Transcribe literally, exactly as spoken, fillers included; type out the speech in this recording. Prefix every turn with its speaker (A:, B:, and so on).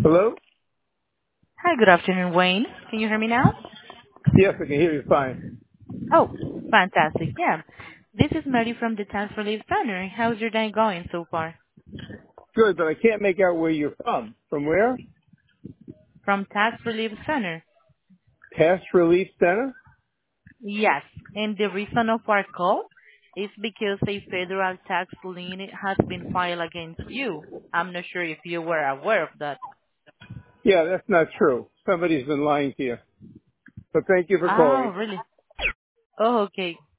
A: Hello?
B: Hi, good afternoon, Wayne. Can you hear me now?
A: Yes, I can hear you fine.
B: Oh, fantastic. Yeah. This is Mary from the Tax Relief Center. How's your day going so far?
A: Good, but I can't make out where you're from. From where?
B: From Tax Relief Center.
A: Tax Relief Center?
B: Yes. And the reason of our call is because a federal tax lien has been filed against you. I'm not sure if you were aware of that.
A: Yeah, that's not true. Somebody's been lying to you. But thank you for
B: Oh,
A: calling.
B: really? Oh, okay.